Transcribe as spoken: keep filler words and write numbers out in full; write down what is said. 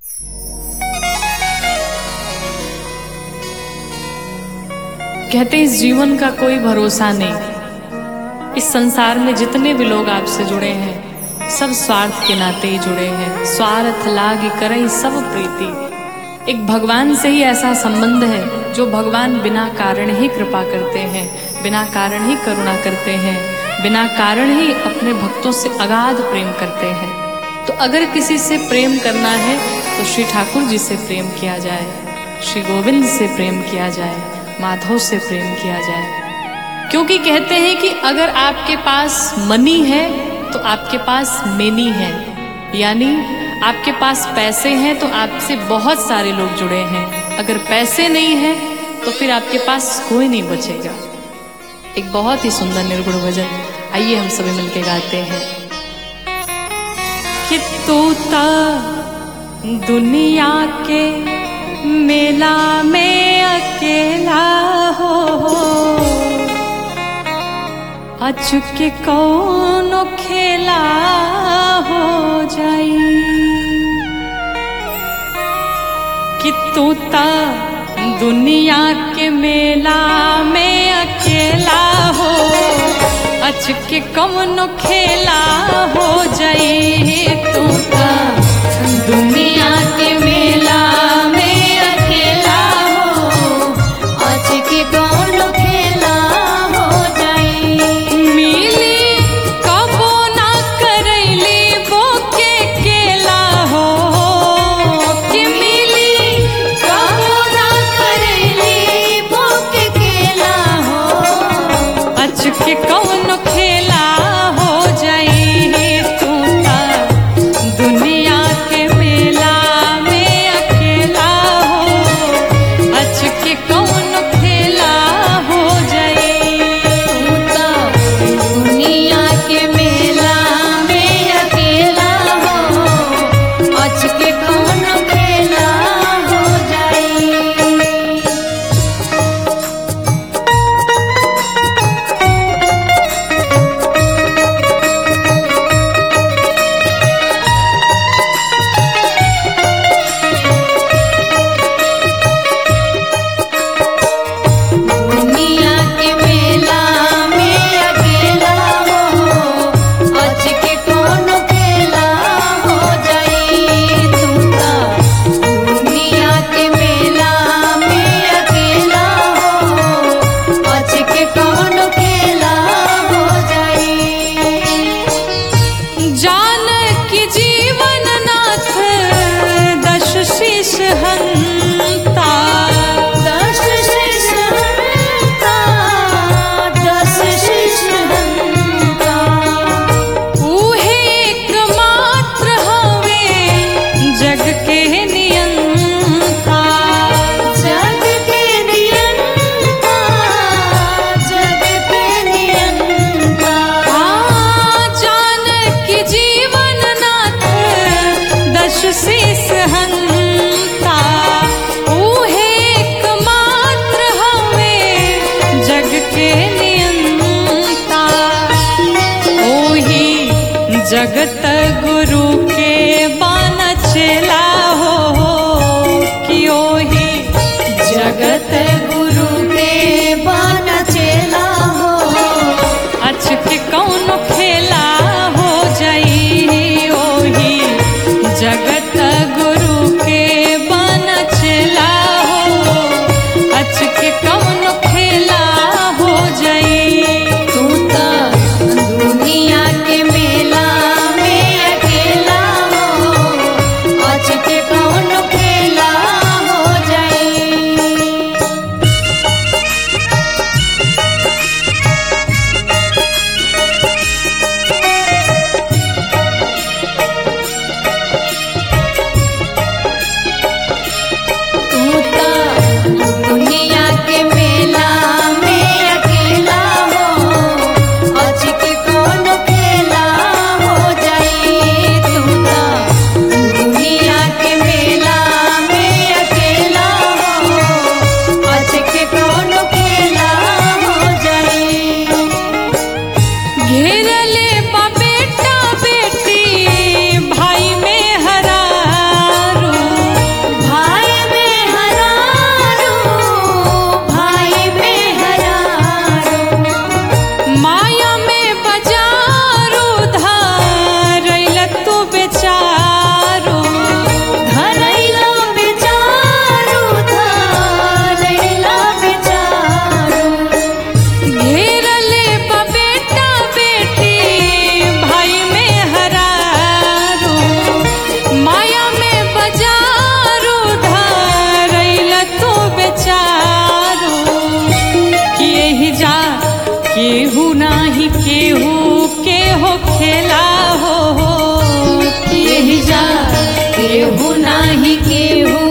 कहते इस जीवन का कोई भरोसा नहीं। इस संसार में जितने भी लोग आपसे जुड़े हैं सब स्वार्थ के नाते ही जुड़े हैं। स्वार्थ लाग करई सब प्रीति। एक भगवान से ही ऐसा संबंध है जो भगवान बिना कारण ही कृपा करते हैं, बिना कारण ही करुणा करते हैं, बिना कारण ही अपने भक्तों से अगाध प्रेम करते हैं। तो अगर किसी से प्रेम करना है तो श्री ठाकुर जी से प्रेम किया जाए, श्री गोविंद से प्रेम किया जाए, माधव से प्रेम किया जाए। क्योंकि कहते हैं कि अगर आपके पास मनी है तो आपके पास मेनी है, यानी आपके पास पैसे हैं तो आपसे बहुत सारे लोग जुड़े हैं। अगर पैसे नहीं हैं तो फिर आपके पास कोई नहीं बचेगा। एक बहुत ही सुंदर निर्गुण भजन, आइए हम सभी मिलके गाते हैं। कि तू ता दुनिया के मेला में अकेला हो, अचुके कौनो खेला हो जाई। कि तू ता दुनिया के मेला में अकेला हो, अचके कौनो खेला हो जाई। तू ता दुनिया के मेला में अकेला हो, अचके कौनो खेला हो जाई। मिली कबो ना करैली बोके केला हो, कि मिली कबो ना करैली बोके केला हो, अचके कौनो खेला हो जाई। तू ता दुनिया के मेला में अकेला हो, अचके कौनो खेला हो जाई। तू ता दुनिया के मेला में अकेला हो, अचके कौनो खेला हो जाई। दुनिया के मेला में अकेला हो, अचके कौनो खेला हो जाई। तू ता दुनिया के मेला में अकेला हो, अचके कौनो खेला हो जाई। जान की जीवन नाथ दश शीश हंता, दश शीश हंता, दश शीश हंता। ऊहे एकमात्र हवे जग के नियंता, जग के नियंता, जग के नियंता। हाँ, जान की जीवन नाथ दश शीस हंता, ऊहे एकमात्र हवे जग के नियंता। ओही जगत गुरु के बान चेला हो, कि ओही जगत गुरु के बान चेला हो, अचके कौनो खेला हो जाई। ओही जगत गुरु के बान चेला हो, अचके कौनो खेला हो जाई। तू ता दुनिया के मेला में अकेला हो, अचके कौनो खेला हो जाई। तू ता दुनिया के खेला हो, हो यही जा केहू नाही केहू